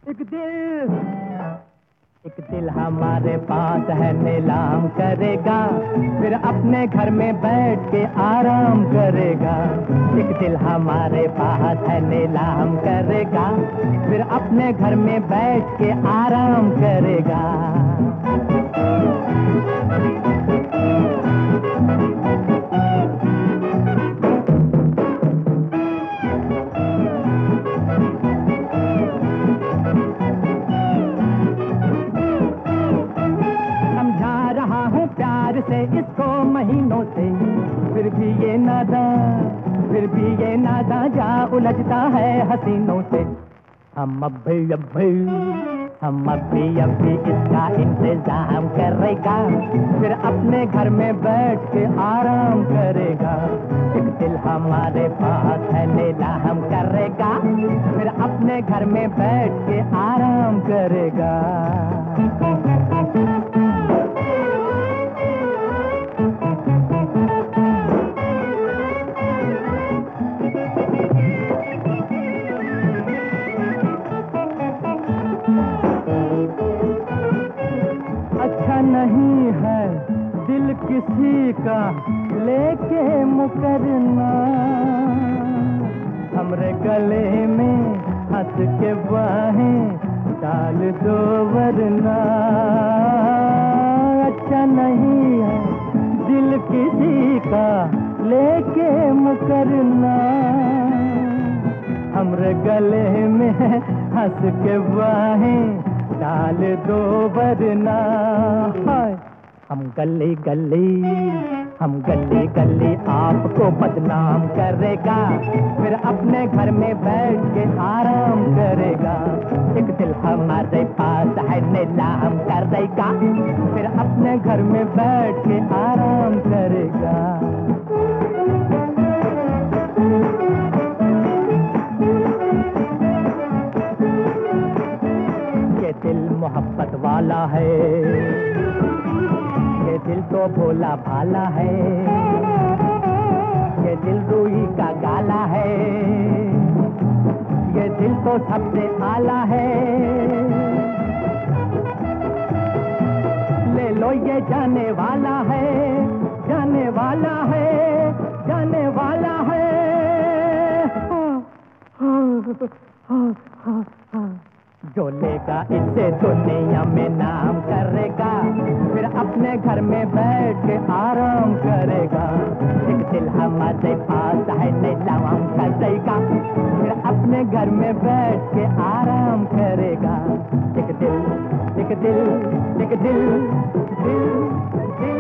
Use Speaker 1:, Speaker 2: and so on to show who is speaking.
Speaker 1: एक दिल हमारे पास है नीलाम करेगा, फिर अपने घर में बैठ के आराम करेगा। एक दिल हमारे पास है नीलाम करेगा, फिर अपने घर में बैठ के आराम करेगा। से इसको महीनों से, फिर भी ये नादा जा उलझता है हसीनों से। हम अभी इसका इंतजाम करेगा, फिर अपने घर में बैठ के आराम करेगा। एक दिल हमारे पास है नीलाम करेगा, फिर अपने घर में बैठ के आराम करेगा। नहीं है दिल किसी का लेके मुकरना, हमरे गले में हंस के बाहें डाल दो वरना। अच्छा नहीं है दिल किसी का लेके मुकरना, हमरे गले में हंस के बाहें डाल दो वरना। हम गली गली आपको बदनाम करेगा, फिर अपने घर में बैठ के आराम करेगा। एक दिल हमारे पास है नीलाम करेगा, फिर अपने घर में बैठ के आराम करेगा। ये दिल मोहब्बत वाला है, ये दिल तो भोला भाला है, ये दिल रूही का गाला है, ये दिल तो सबसे आला है। ले लो ये जाने वाला है, जाने वाला है, जाने वाला है। जो लेगा इससे दुनिया में नाम करेगा, फिर अपने घर में बैठ के आराम करेगा। एक दिल हमारे पास है नीलाम करेगा, फिर अपने घर में बैठ के आराम करेगा। एक दिल दिल दिल दिल